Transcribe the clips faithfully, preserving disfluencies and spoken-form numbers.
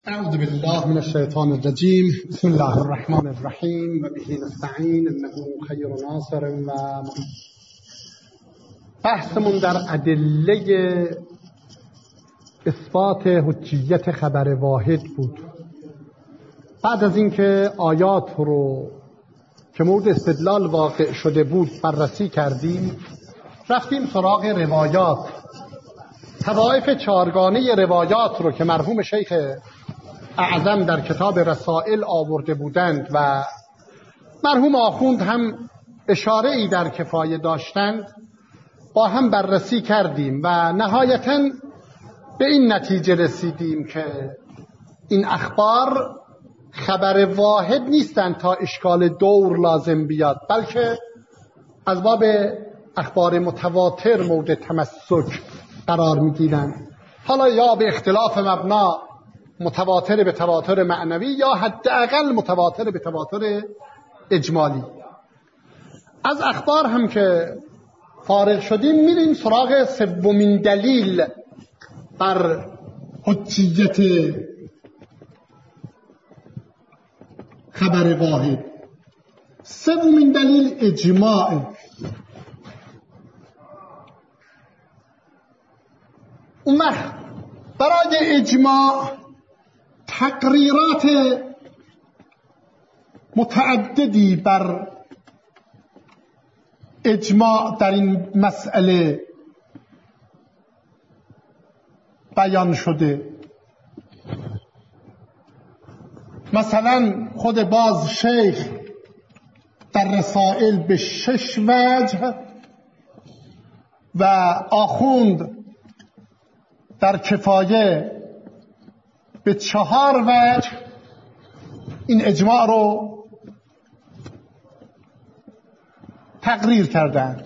اعوذ بالله من الشیطان الرجیم. بسم الله الرحمن الرحیم و به نستعین انه خیر ناصر و معین. بحثمون در ادله اثبات حجیت خبر واحد بود. بعد از اینکه آیات رو که مورد استدلال واقع شده بود بررسی کردیم، رفتیم سراغ روایات. طوایف چهارگانه روایات رو که مرحوم شیخ اعظم در کتاب رسائل آورده بودند و مرحوم آخوند هم اشاره ای در کفایه داشتند، با هم بررسی کردیم و نهایتاً به این نتیجه رسیدیم که این اخبار خبر واحد نیستند تا اشکال دور لازم بیاد، بلکه از باب اخبار متواتر مورد تمسک قرار میگیرند. حالا یا به اختلاف مبنا متواتر به تواتر معنوی یا حداقل متواتر به تواتر اجمالی. از اخبار هم که فارغ شدیم، میریم سراغ سومین دلیل بر حجیت خبر واحد. سومین دلیل اجماع. اون وقت برای اجماع تقریرات متعددی بر اجماع در این مسئله بیان شده. مثلا خود باز شیخ در رسائل به شش وجه و آخوند در کفایه به چهار وجه این اجماع رو تقریر کردن.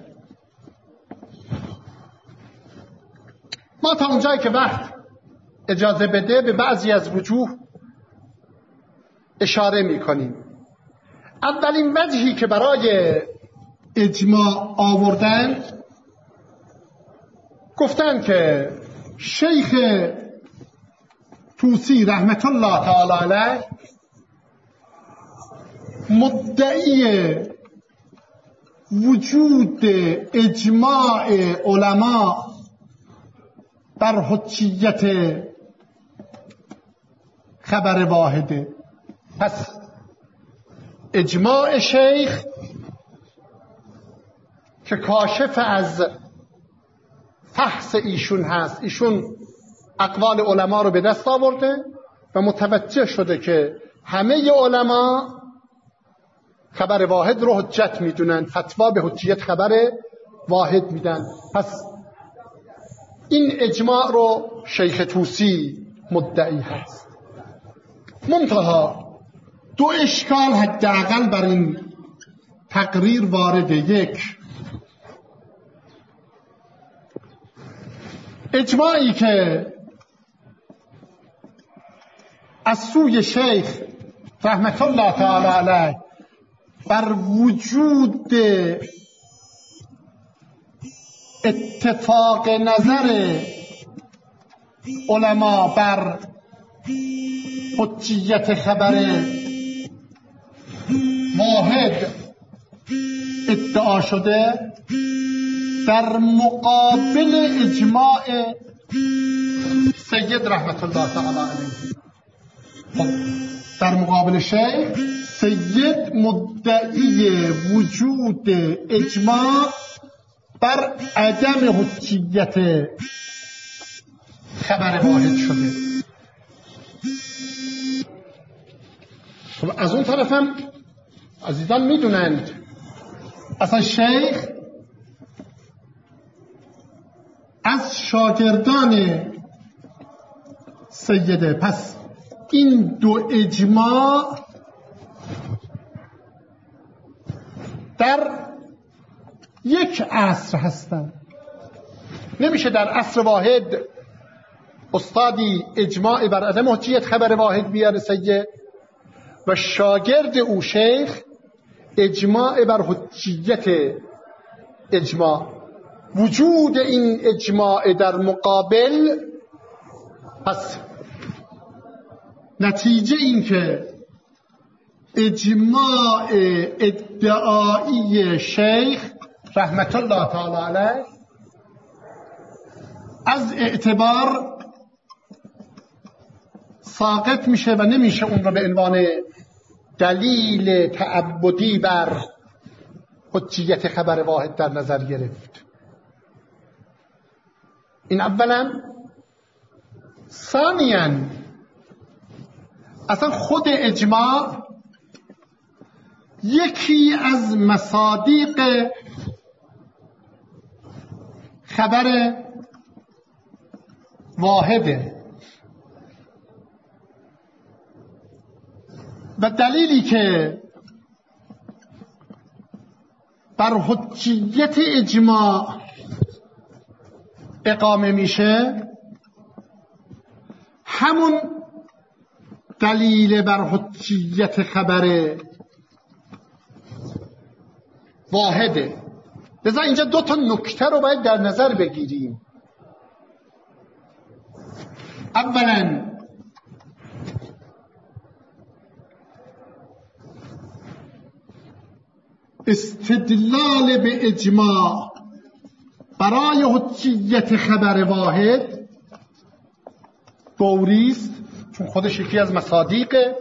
ما تا اونجایی که وقت اجازه بده به بعضی از وجوه اشاره می کنیم. اولین وجهی که برای اجماع آوردن، گفتن که شیخ طوسی رحمت الله تعالی علیه مدعی وجود اجماع علما بر حجیت خبر واحده. پس اجماع شیخ که کاشف از فحص ایشون هست، ایشون اقوال علما رو به دست آورده و متوجه شده که همه علما خبر واحد رو حجت میدونن، فتوا به حجیت خبر واحد میدن. پس این اجماع رو شیخ طوسی مدعی هست. منتها دو اشکال حداقل بر این تقریر وارد. یک، اجماعی که از سوی شیخ رحمت الله تعالی علیه بر وجود اتفاق نظر علما بر حجیت خبر واحد ادعا شده، در مقابل اجماع سید رحمت الله تعالی علیه. خب در مقابل شیخ، سید مدعی وجود اجماع بر عدم حجیت خبر واحد شده. خب از اون طرف هم عزیزان میدونند اصلا شیخ از شاگردان سیده. پس این دو اجماع در یک عصر هستند. نمیشه در عصر واحد استادی اجماع بر عدم حجیت خبر واحد بیاره سید و شاگرد او شیخ اجماع بر حجیت اجماع. وجود این اجماع در مقابل، پس نتیجه این که اجماع ادعایی شیخ رحمت الله تعالی علیه از اعتبار ساقط میشه و نمیشه اون رو به عنوان دلیل تعبدی بر حجیت خبر واحد در نظر گرفت. این اولا. ثانیاً اصلا خود اجماع یکی از مصادیق خبر واحده و دلیلی که بر حجیت اجماع اقامه میشه همون دلیل بر حجیت خبر واحده. لذا اینجا دو تا نکته رو باید در نظر بگیریم. اولا استدلال به اجماع برای حجیت خبر واحد دوری است، چون خودش یکی از مصادیقه،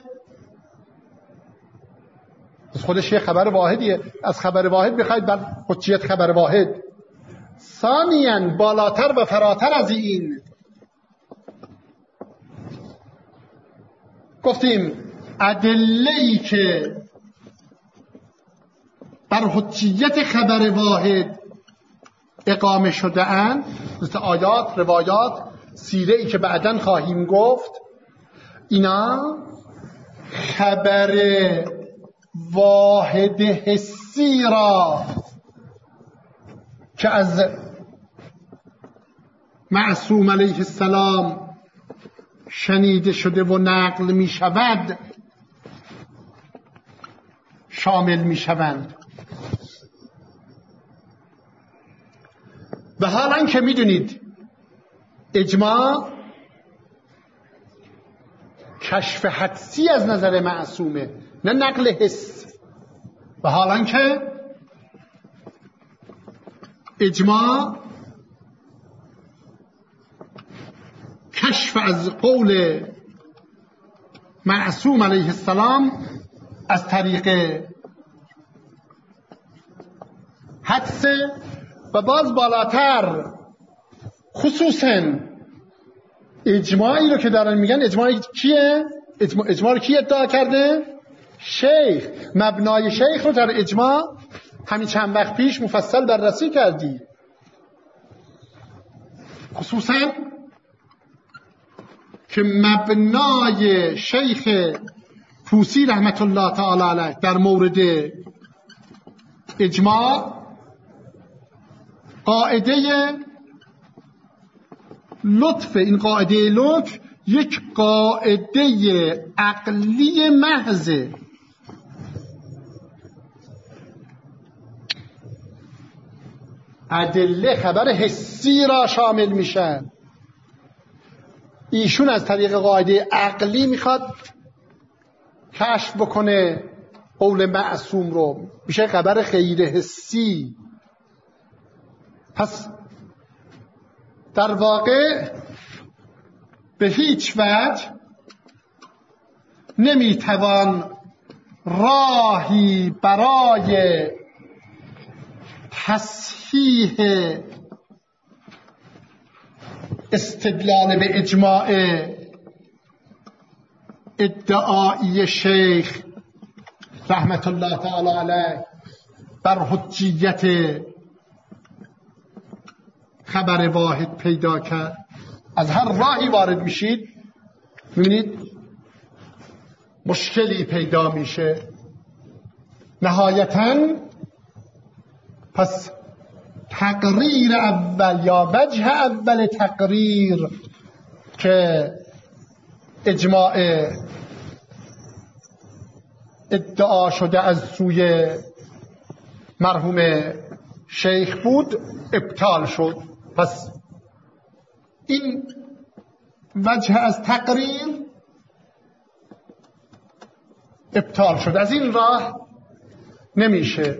از خودش یه خبر واحدیه، از خبر واحد بخواید بر حجیت خبر واحد. ثانیاً بالاتر و فراتر از این گفتیم ادله‌ای که بر حجیت خبر واحد اقامه شده اند، مثل آیات، روایات، سیره ای که بعداً خواهیم گفت، اینا خبر واحد حسی را که از معصوم علیه السلام شنیده شده و نقل می شود شامل می شوند. و حالا که می دونید اجماع کشف حدسی از نظر معصومه، نه نقل حس. و حالا که اجماع کشف از قول معصوم علیه السلام از طریق حدس و باز بالاتر، خصوصا اجماعی رو که دارن میگن اجماعی کیه؟ اجماع, اجماع رو کی ادعا کرده؟ شیخ. مبنای شیخ رو در اجماع همین چند وقت پیش مفصل بررسی کردی. خصوصا که مبنای شیخ طوسی رحمت الله تعالی علیه در مورد اجماع قاعده لطف، این قاعده لطف یک قاعده عقلی محضه. ادله خبر حسی را شامل میشن. ایشون از طریق قاعده عقلی میخواد کشف بکنه قول معصوم رو، میشه خبر غیر حسی. پس در واقع به هیچ وجه نمیتوان راهی برای تصحیح استدلال به اجماع ادعایی شیخ رحمت الله تعالی علیه بر حجیت خبر واحد پیدا کرد. از هر راهی وارد میشید میبینید مشکلی پیدا میشه. نهایتاً پس تقریر اول یا وجه اول تقریر که اجماع ادعا شده از سوی مرحوم شیخ بود ابطال شد. پس این وجه از تقریر ابطال شد. از این راه نمیشه.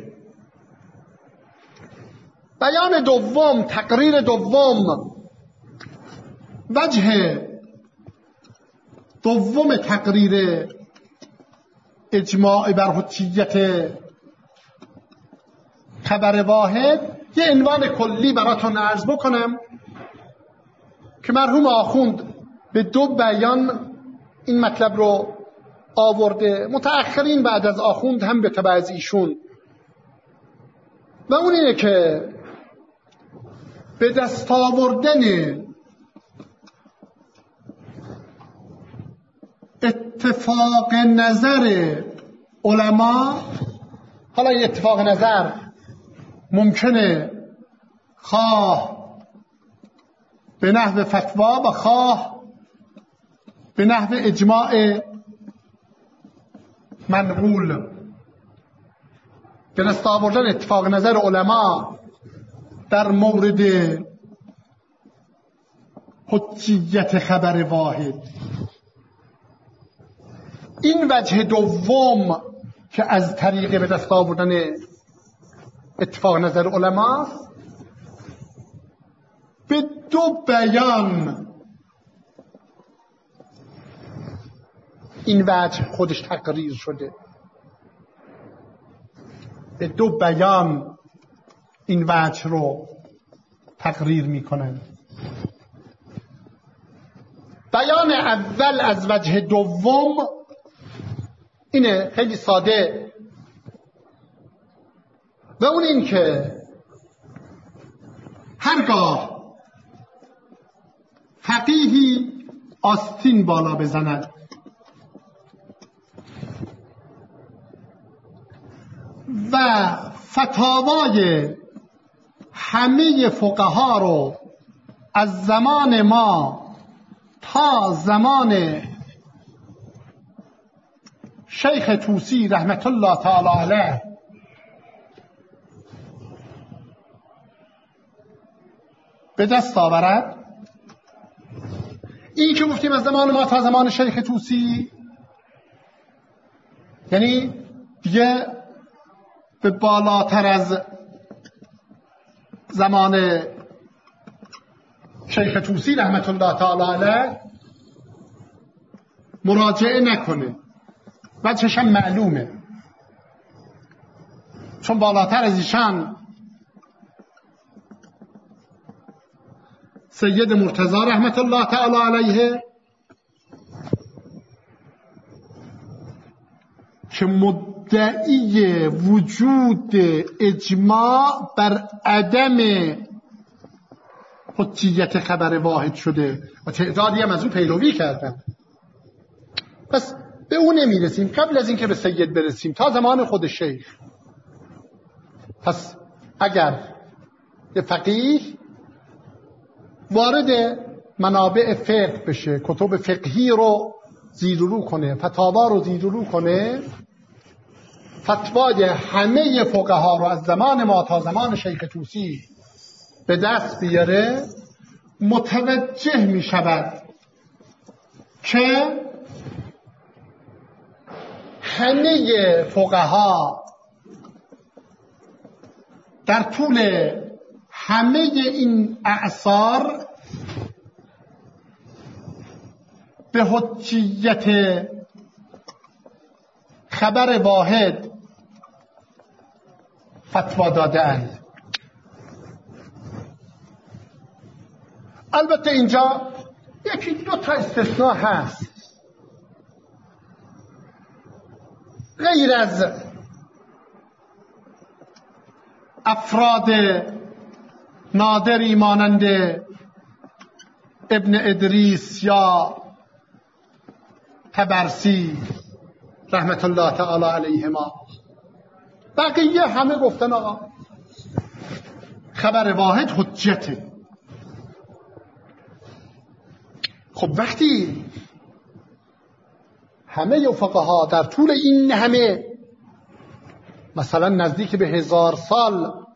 بیان دوم، تقریر دوم، وجه دوم تقریر اجماع بر حجیت خبر واحد، یه عنوان کلی براتون عرض بکنم که مرحوم آخوند به دو بیان این مطلب رو آورده، متأخرین بعد از آخوند هم به تبع از ایشون، و اون اینه که به دست آوردن اتفاق نظر علما، حالا این اتفاق نظر ممکنه خواه به نحو فتوا و خواه به نحو اجماع منقول، به دست آوردن اتفاق نظر علما در مورد حجیت خبر واحد. این وجه دوم که از طریق به دست آوردن اتفاق نظر علما به دو بیان این وجه خودش تقریر شده، به دو بیان این وجه رو تقریر میکنن. بیان اول از وجه دوم اینه، خیلی ساده، و اون این که هرگاه فقیهی آستین بالا بزند و فتاوای همه فقها رو از زمان ما تا زمان شیخ طوسی رحمت الله تعالی علیه به دست آورد، این که گفتیم از زمان ما تا زمان شیخ طوسی یعنی دیگه به بالاتر از زمان شیخ طوسی رحمت الله تعالی علیه مراجعه نکنه، وجهش هم معلومه، چون بالاتر از ایشان سید مرتضی رحمت الله تعالی علیه که مدعی وجود اجماع بر عدم حجیت خبر واحد شده و تعدادی هم از اون پیروی کردن. پس به اون نمیرسیم قبل از اینکه به سید برسیم تا زمان خود شیخ. پس اگر یه فقیه وارد منابع فقه بشه، کتب فقهی رو زیر و رو کنه، فتاوا رو زیر و رو کنه، فتوای همه فقها رو از زمان ما تا زمان شیخ طوسی به دست بیاره، متوجه می شود که همه فقها در طول همه این اعصار به حجیت خبر واحد فتوا داده‌اند. البته اینجا یکی دو تا استثناء هست، غیر از افراد نادری مانند ابن ادریس یا طبرسی رحمت الله تعالی علیهما. بقیه همه گفتن آقا خبر واحد حجته. خب وقتی همه فقها در طول این همه مثلا نزدیک به هزار سال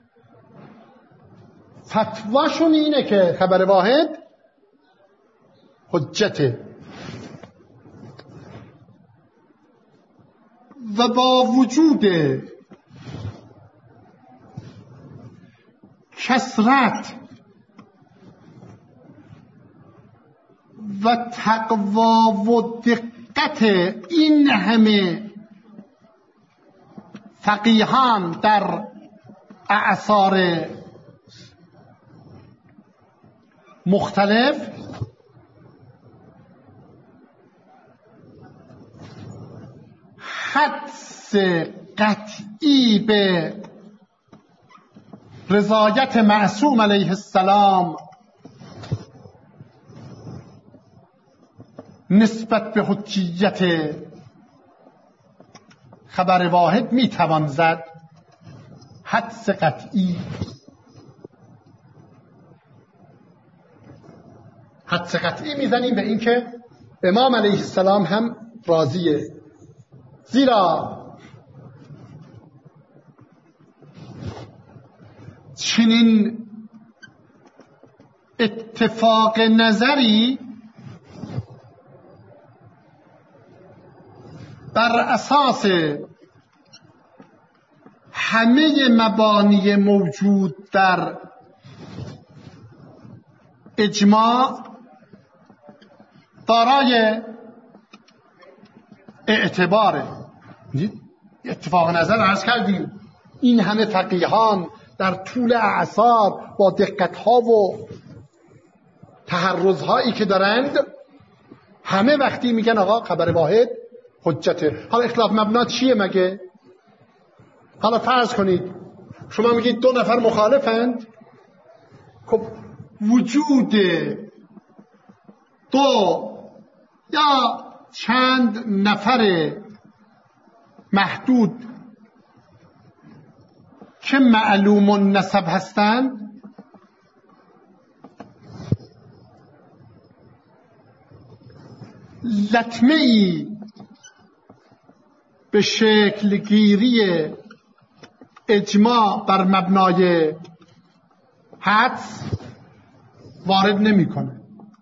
فتواشون اینه که خبر واحد حجته، و با وجود کثرت و تقوا و دقت این همه فقیهان در اعصار مختلف، حدس قطعی به رضایت معصوم علیه السلام نسبت به حجیت خبر واحد میتوان زد. حدس قطعی حدس قطعی میزنیم به اینکه امام علیه السلام هم راضیه، زیرا چنین اتفاق نظری بر اساس همه مبانی موجود در اجماع دارای اعتباره. اتفاق نظر عرض کردیم این همه فقیهان در طول اعصار با دقت‌ها و تحرزهایی که دارند همه وقتی میگن آقا خبر واحد حجته. حالا اختلاف مبنا چیه مگه؟ حالا فرض کنید شما میگید دو نفر مخالفند، خب وجود دو یا چند نفر محدود که معلوم النسب هستند لطمه ای به شکل گیری اجماع بر مبنای حدس وارد نمیکنه.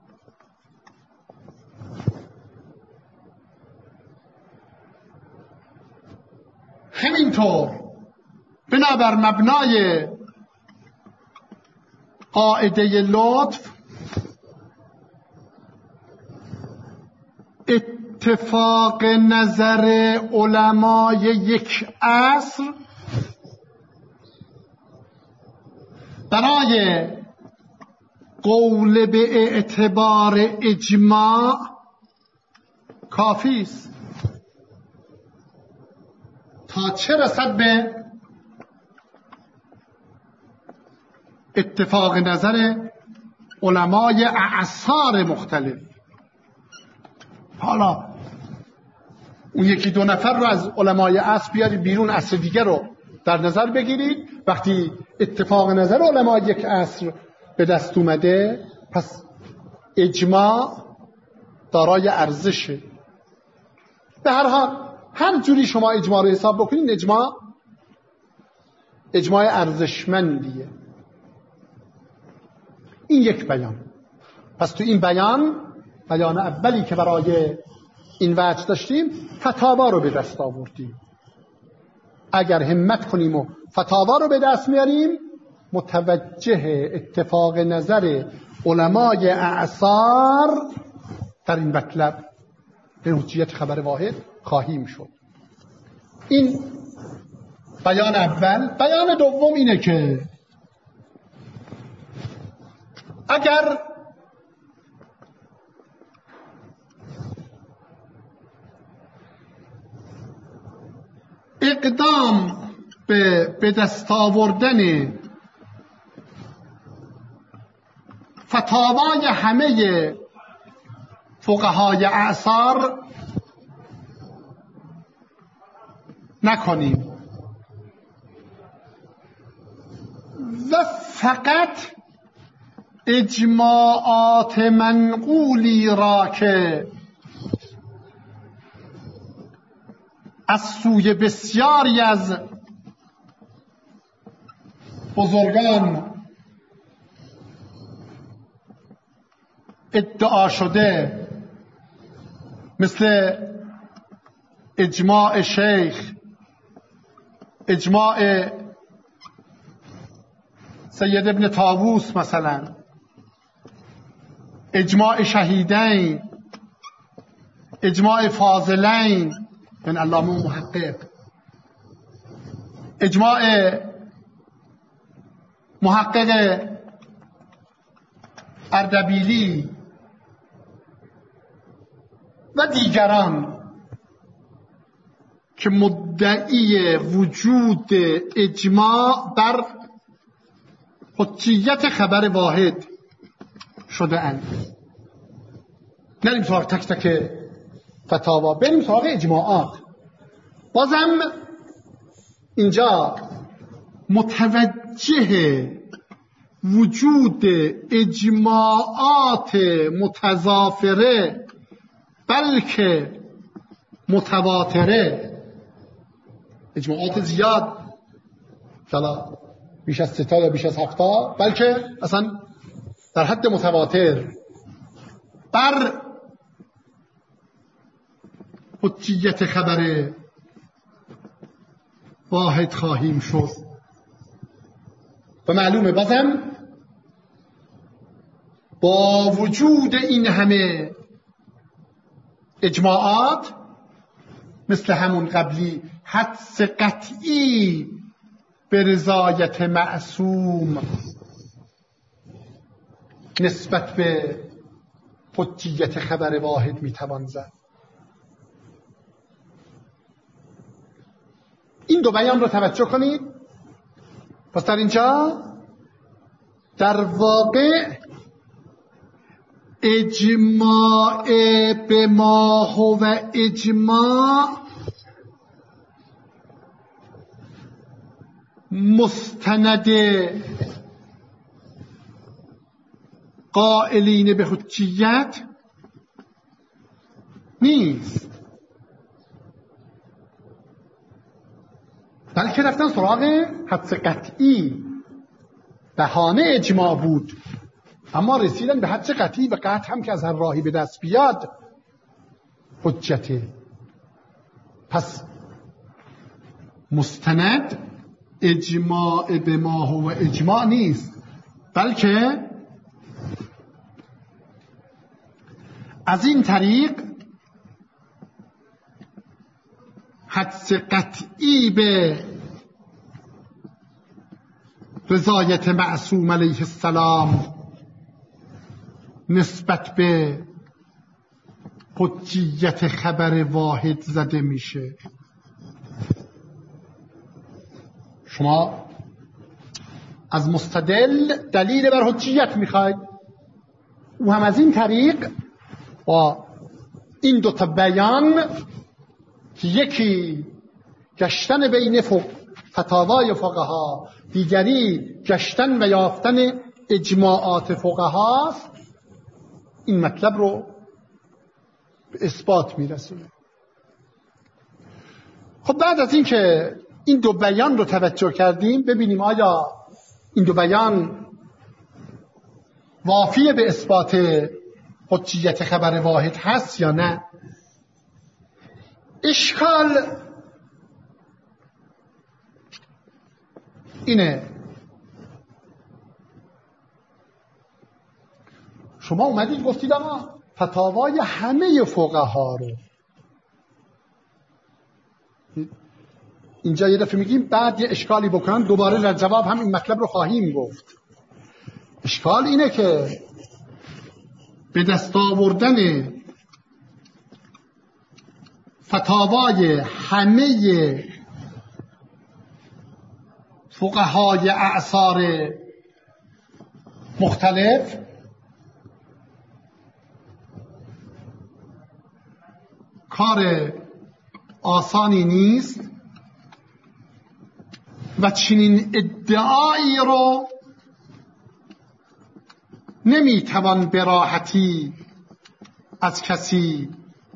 همینطور بنابر مبنای قاعده لطف اتفاق نظر علمای یک عصر برای قول به اعتبار اجماع کافی است تا چه رسد به اتفاق نظر علمای اعصار مختلف. حالا اون یکی دو نفر رو از علمای عصر بیارید بیرون، عصر دیگر رو در نظر بگیرید. وقتی اتفاق نظر علمای یک عصر به دست اومده پس اجماع دارای ارزشه. به هر حال هر جوری شما اجماع رو حساب بکنید اجماع اجماع ارزشمندیه. این یک بیان. پس تو این بیان بیان اولی که برای این وجه داشتیم فتاوا رو به دست آوردیم. اگر همت کنیم و فتاوا رو به دست میاریم متوجه اتفاق نظر علمای اعصار در این مطلب به حجیت خبر واحد خواهیم شد. این بیان اول. بیان دوم اینه که اگر اقدام به به دست آوردن فتاوای همه فقهای اعصار نکنیم و فقط اجماعات منقولی را که از سوی بسیاری از بزرگان ادعا شده مثل اجماع شیخ، اجماع سید ابن طاووس مثلا، اجماع شهیدین، اجماع فاضلین من علامه محقق، اجماع محقق اردبیلی و دیگران که مدعی وجود اجماع بر حجیت خبر واحد شده اند. نریم سراغ تک تک فتاوا، بریم سراغ اجماعات. بازم اینجا متوجه وجود اجماعات متضافره بلکه متواتره، اجماعات زیاد حالا بیش از ستا یا بیش از هفتا، بلکه اصلا در حد متواتر بر حجیت خبر واحد خواهیم شد. و معلومه بازم با وجود این همه اجماعات مثل همون قبلی حدس قطعی به رضایت معصوم نسبت به حجیت خبر واحد میتوان زد. این دو بیان رو توجه کنید. پس در اینجا در واقع اجماع به ما هو اجماع مستند قائلین به حجیت نیست، بلکه رفتن سراغ حدس قطعی. بهانه اجماع بود اما رسیدن به حدس قطعی و قطع هم که از هر راهی به دست بیاد حجته. پس مستند اجماع به ما هو اجماع نیست، بلکه از این طریق حدس قطعی به رضایت معصوم علیه السلام نسبت به حجیت خبر واحد زده میشه. شما از مستدل دلیل بر حجیت میخواید، او هم از این طریق با این دو تا بیان که یکی گشتن بین فتاوای فقها، دیگری گشتن و یافتن اجماعات فقهاست، این مطلب رو به اثبات میرسونه. خب بعد از این که این دو بیان رو توجه کردیم، ببینیم آیا این دو بیان وافی به اثبات حجیت خبر واحد هست یا نه. اشکال اینه، شما اومدید گفتید اما فتاوای همه فقها رو، اینجا یه دفعه میگیم بعد یه اشکالی بکنن دوباره در جواب هم این مطلب رو خواهیم گفت. اشکال اینه که به دست آوردن فتاوای همه فقهای اعصار مختلف کار آسانی نیست و چنین ادعایی رو نمیتوان به راحتی از کسی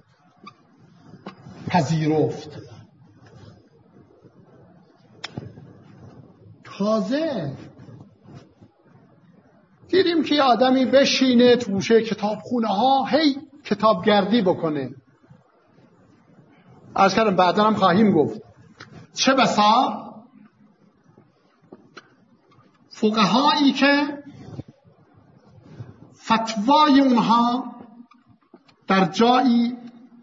پذیرفت. تازه دیدیم که آدمی بشینه توشه کتابخونه ها هی کتابگردی بکنه، عرض کردم بعدا هم خواهیم گفت چه بسا فقهایی که فتوای اونها در جایی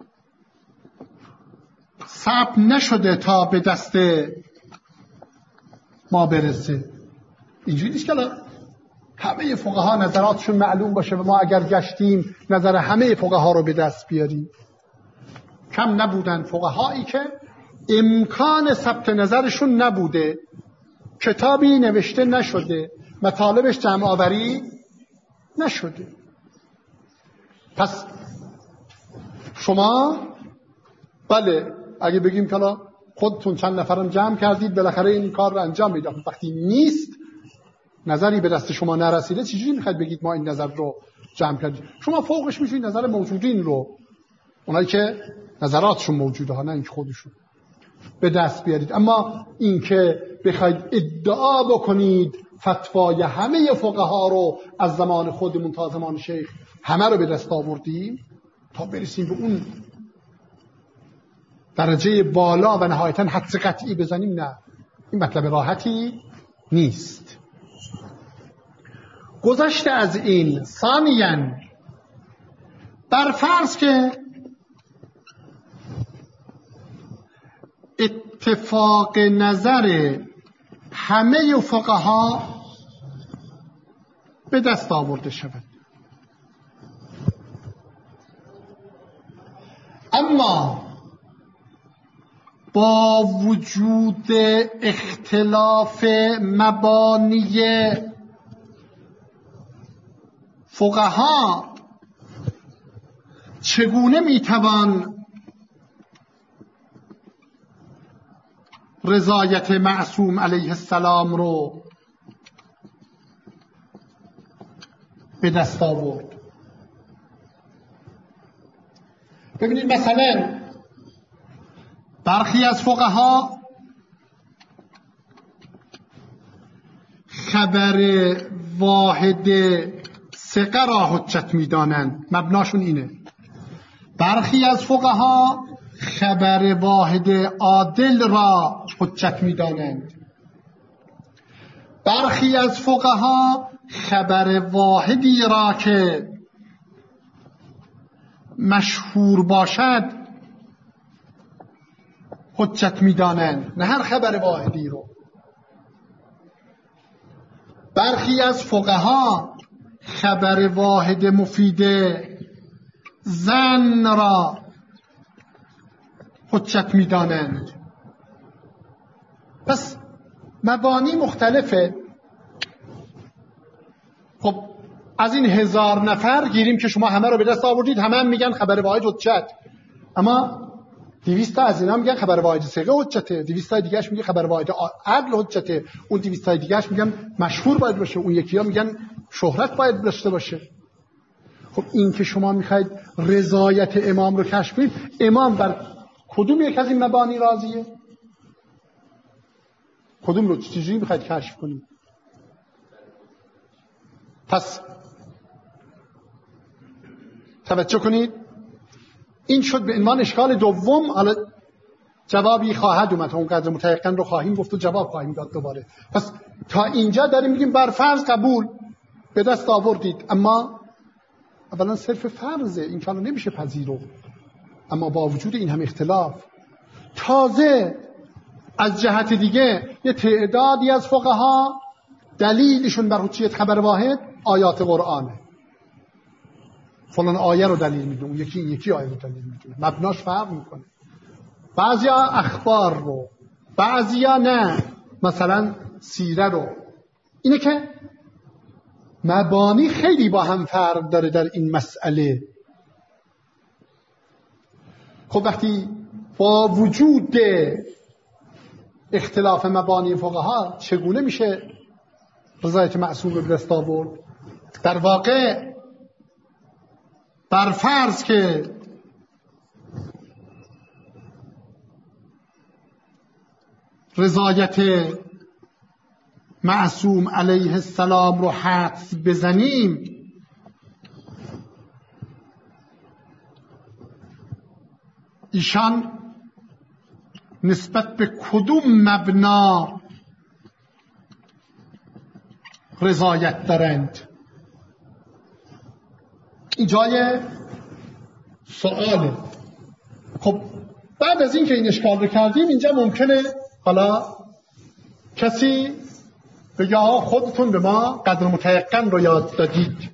ثبت نشده تا به دست ما برسه. اینجوری نیست که همه فقها نظراتشون معلوم باشه و ما اگر گشتیم نظر همه فقها رو به دست بیاریم. کم نبودن فقهایی که امکان ثبت نظرشون نبوده، کتابی نوشته نشده، مطالبش جمع آوری نشده. پس شما بله اگه بگیم که خودتون چند نفرم جمع کردید بالاخره این کار رو انجام میدید، وقتی نیست نظری به دست شما نرسیده چجوری میخواید بگید ما این نظر رو جمع کردیم؟ شما فوقش میشید نظر موجودین رو، اونایی که نظراتشون موجوده ها نه اینکه خودشون، به دست بیارید. اما اینکه بخواید ادعا بکنید فتوای همه فقها رو از زمان خودمون تا زمان شیخ همه رو به دست آوردیم تا برسیم به اون درجه بالا و نهایتا حدس قطعی بزنیم، نه، این مطلب راحتی نیست. گذشته از این، ثانیاً بر فرض که اتفاق نظر همه فقها به دست آورده شود، اما با وجود اختلاف مبانی فقها چگونه میتوان رضایت معصوم علیه السلام رو به دست آورد؟ ببینید مثلا برخی از فقها خبر واحد ثقه را حجت می‌دانند، مبناشون اینه. برخی از فقها خبر واحد عادل را حجت می‌دانند. برخی از فقها خبر واحدی را که مشهور باشد حجت می‌دانند، نه هر خبر واحدی رو. برخی از فقها خبر واحد مفید زن را حجت می‌دانند. پس مبانی مختلفه. خب از این هزار نفر گیریم که شما همه رو به دست آوردید، همه هم میگن خبر واحد حجت، اما دویست تا از اینا میگن خبر واحد ثقه حجته، دویست تا دیگه‌اش میگه خبر واحد عدل حجته، اون دویست تا دیگه‌اش میگن مشهور باید باشه، اون یکی‌ها میگن شهرت باید داشته باشه. خب این که شما میخواید رضایت امام رو کشف کنید، امام بر کدوم یک از این مبانی راضیه؟ کدوم رو چجوری میخواید کشف کنید؟ پس توجه کنید، این شد به عنوان اشکال دوم. حالا جوابی خواهد اومد، اونقدر متيقن رو خواهیم گفت و جواب خواهیم داد دوباره. پس تا اینجا داریم میگیم بر فرض قبول به دست آوردید، اما اولا صرف فرضه، این کارو نمیشه پذیرفت. اما با وجود این هم اختلاف، تازه از جهت دیگه یه تعدادی از فقها دلیلشون بر حجیت خبر واحد آیات قرآنه. فلان آیه رو دلیل میدونه، یکی یکی آیه رو دلیل میدونه، مبناش فرق میکنه. بعضیا اخبار رو، بعضیا نه، مثلا سیره رو. اینه که مبانی خیلی با هم فرق داره در این مسئله. خب وقتی با وجود اختلاف مبانی فقها چگونه میشه رضایت معصوم رو به دست آورد؟ در واقع بر فرض که رضایت معصوم علیه السلام رو حدس بزنیم، ایشان نسبت به کدوم مبنا رضایت دارند. این جای سؤاله. خب بعد از این که این اشکال رو کردیم، اینجا ممکنه حالا کسی بگه آقا خودتون به ما قدر متیقن رو یاد دادید،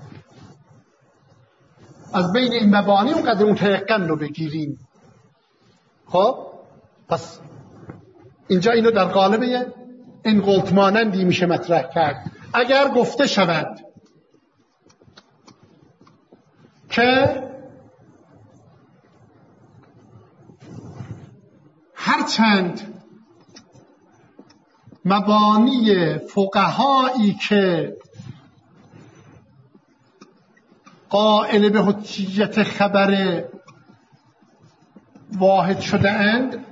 از بین این مبانی اون قدر متیقن رو بگیریم. خب پس اینجا اینو در قالب این قلت مانندی میشه مطرح کرد. اگر گفته شود که هرچند مبانی فقهایی که قائل به حجیت خبر واحد شده اند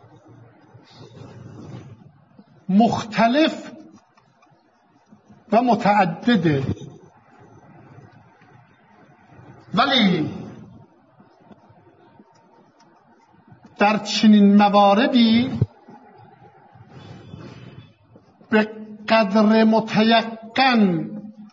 مختلف و متعدده، ولی در چنین مواردی به قدر متیقن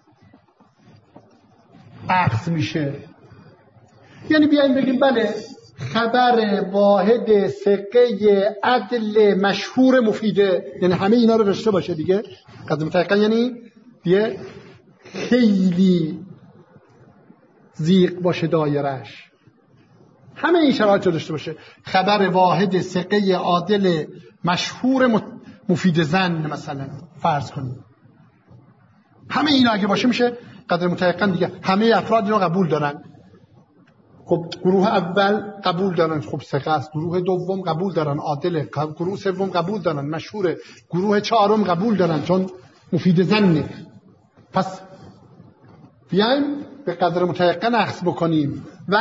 اخذ میشه. یعنی بیاییم بگیم بله خبر واحد ثقه عدل مشهور مفیده، یعنی همه اینا رو داشته باشه دیگه. قدر متیقن یعنی دیگه خیلی زیق باشه دایرش، همه این شرایط رو داشته باشه. خبر واحد ثقه عادل مشهور مفید زن مثلا فرض کنیم، همه اینا اگه باشه میشه قدر متیقن دیگه. همه افراد رو قبول دارن. خب گروه اول قبول دارن خب ثقه است، گروه دوم قبول دارن عادله، گروه سوم قبول دارن مشهوره، گروه چهارم قبول دارن چون مفید زنه. پس بیایم به قدر متیقن اخذ بکنیم و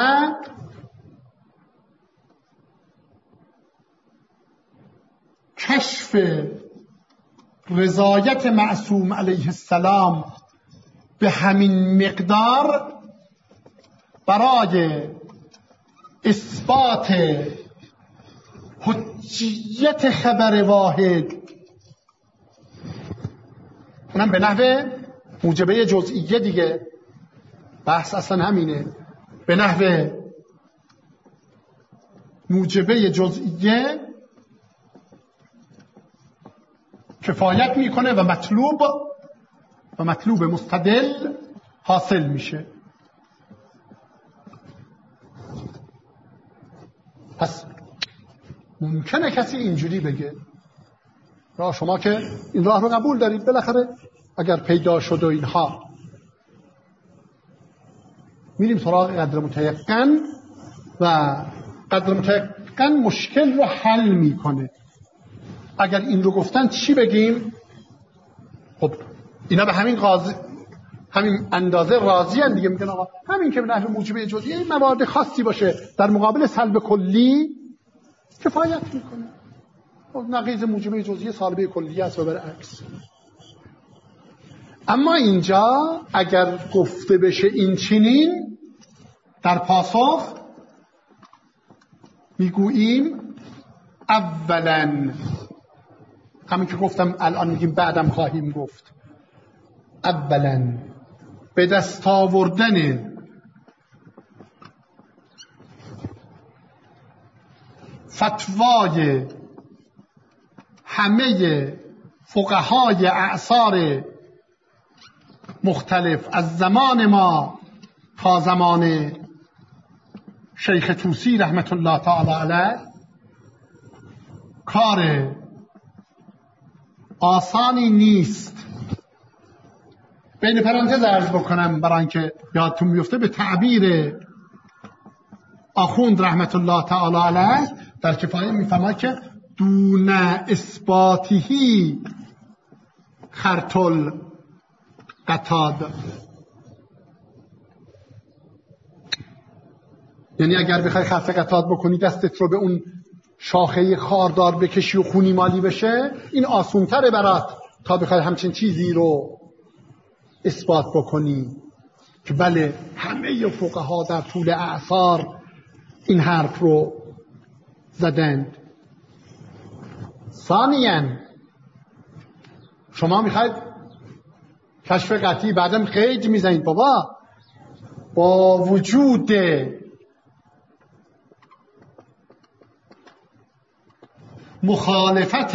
کشف رضایت معصوم علیه السلام به همین مقدار برای اثبات حجیت خبر واحد، اونم به نحو موجبه جزئیه دیگه، بحث اصلا همینه، به نحو موجبه جزئیه کفایت میکنه و مطلوب و مطلوب مستدل حاصل میشه. پس ممکنه کسی اینجوری بگه راه شما که این راه رو قبول دارید، بالاخره اگر پیدا شد و اینها میریم سراغ قدر متیقن و قدر متیقن مشکل رو حل میکنه. اگر این رو گفتن چی بگیم؟ خب اینا به همین قاضی همین اندازه راضی هستند دیگه. میگن آقا همین که به نحو موجبه جزئی این موارد خاصی باشه در مقابل سلب کلی کفایت میکنه. خب نقیض موجبه جزئی سالبه کلی است و برعکس. اما اینجا اگر گفته بشه این چنین، در پاسخ میگوییم اولا، همین که گفتم الان میگیم بعدم خواهیم گفت، اولا به دست آوردن فتوای همه فقهای اعصار مختلف از زمان ما تا زمان شیخ طوسی رحمت الله تعالی علیه کار آسانی نیست. بین پرانتز عرض بکنم برای اینکه یادتون میفته، به تعبیر آخوند رحمت الله تعالی علیه در کفایه میفهمد که دون اثباتهی خرطل قطاد، یعنی اگر بخوای خرط قطاد بکنی دستت رو به اون شاخه خاردار بکشی و خونی مالی بشه، این آسونتره برات تا بخوای همچین چیزی رو اثبات بکنی که بله همه فقها در طول اعصار این حرف رو زدند. ثانیاً شما میخواید کشف قطعی، بعدم قید میزنید بابا با وجود مخالفت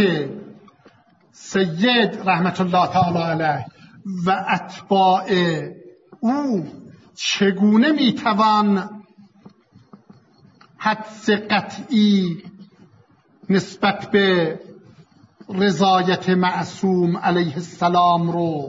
سید رحمت الله تعالی علیه و اتباع او چگونه میتوان حدس قطعی نسبت به رضایت معصوم علیه السلام رو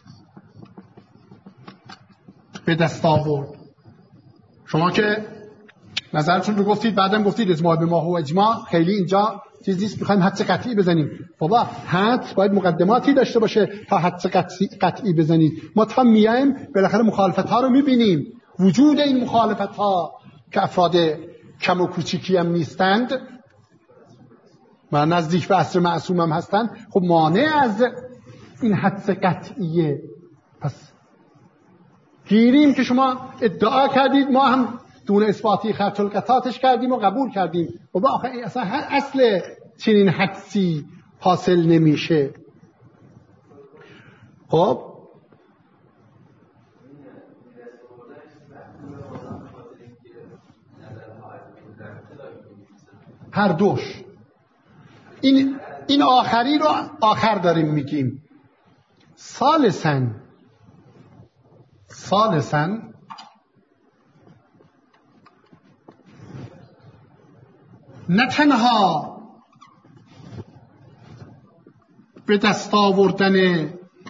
به دست آورد؟ شما که نظرتون رو گفتید، بعدم گفتید اجماع به ما هو اجماع، خیلی اینجا چیزی نیست میخوایم حدس قطعی بزنیم. بابا حدس باید مقدماتی داشته باشه تا حدس قطعی, قطعی بزنید. ما تا میایم بالاخره مخالفت ها رو میبینیم، وجود این مخالفت ها که افراد کم و کوچیکی هم نیستند و نزدیک به عصر معصوم هم هستند، خب مانع از این حدس قطعیه. پس گیریم که شما ادعا کردید، ما هم دون اثباتی خرط القطعاتش کردیم و قبول کردیم. بابا آخه اصلا اصل چنین حدسی حاصل نمیشه. خب هر دوش این این آخری رو آخر داریم میگیم. ثالثاً ثالثاً نه تنها به دست آوردن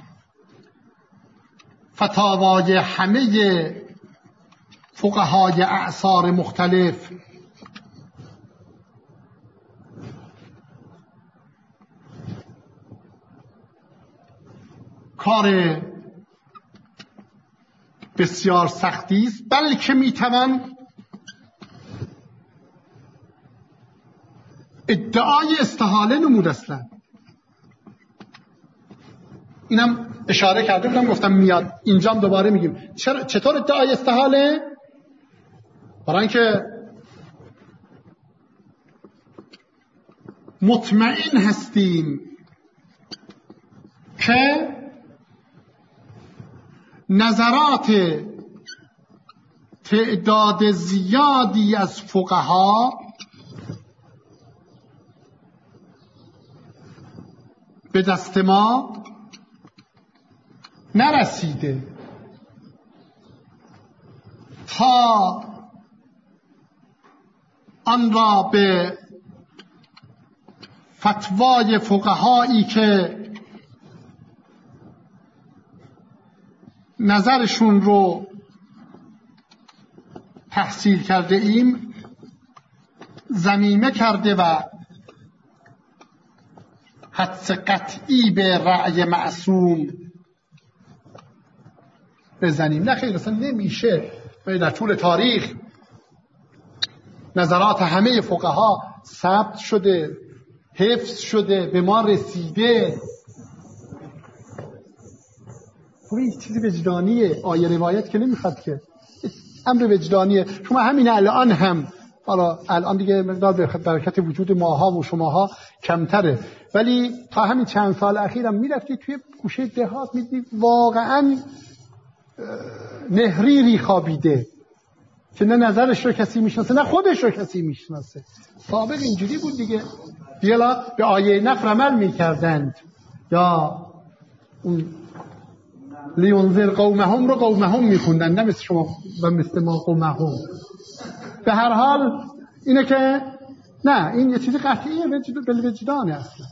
فتاوای همه فقهای اعصار مختلف کار بسیار سختی است، بلکه میتوان ادعای استحاله نمود. اصلا اینم اشاره کرده بودم، گفتم میاد اینجام دوباره میگیم. چرا چطور ادعای استحاله؟ برای اینکه مطمئن هستیم که نظرات تعداد زیادی از فقها به دست ما نرسیده تا آن را به فتوای فقهایی که نظرشون رو تحصیل کرده ایم ضمیمه کرده و حدس قطعی به رأی معصوم بزنیم. نه خیر، اصلا نمیشه. در طول تاریخ نظرات همه فقها ثبت شده، حفظ شده، به ما رسیده. خب این چیزی وجدانیه، آیه روایت که نمیخواد که، امر وجدانیه. شما همین الان هم، حالا الان دیگه مقدار به برکت وجود ماها و شماها کمتره، ولی تا همین چند سال اخیرم میرفتی توی گوشه دهات میدید واقعا نهریری خوابیده که نه نظرش رو کسی میشناسه نه خودش رو کسی میشناسه. سابق اینجوری بود دیگه، دیگه به آیه نفر عمل میکردند، یا اون لیونذر قومهم رو قومهم میخوندن، نه مثل شما و مثل ما قومهم. به هر حال اینه که نه، این یه چیز قطعیه، بالوجدانه اصلا.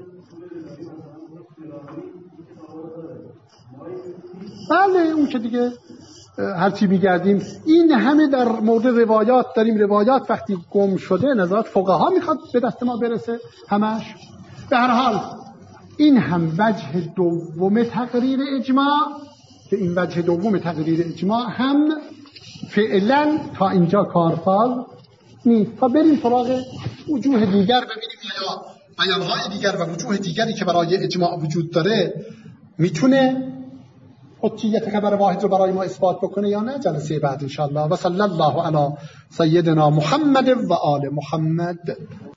بله اون که دیگه هرچی میگردیم این همه در مورد روایات داریم. روایات وقتی گم شده نظرات فقها میخواد به دست ما برسه همش. به هر حال این هم وجه دوم تقریر اجماع، که این وجه دوم تقریر اجماع هم فعلا تا اینجا کارساز نیست. تا بریم سراغ وجوه دیگر ببینیم آیا بیانهای دیگر و وجوه دیگری که برای اجماع وجود داره میتونه حجیت خبر واحد رو برای ما اثبات بکنه یا نه. جلسه بعد انشاءالله. و صلی الله علی سیدنا محمد و آل محمد.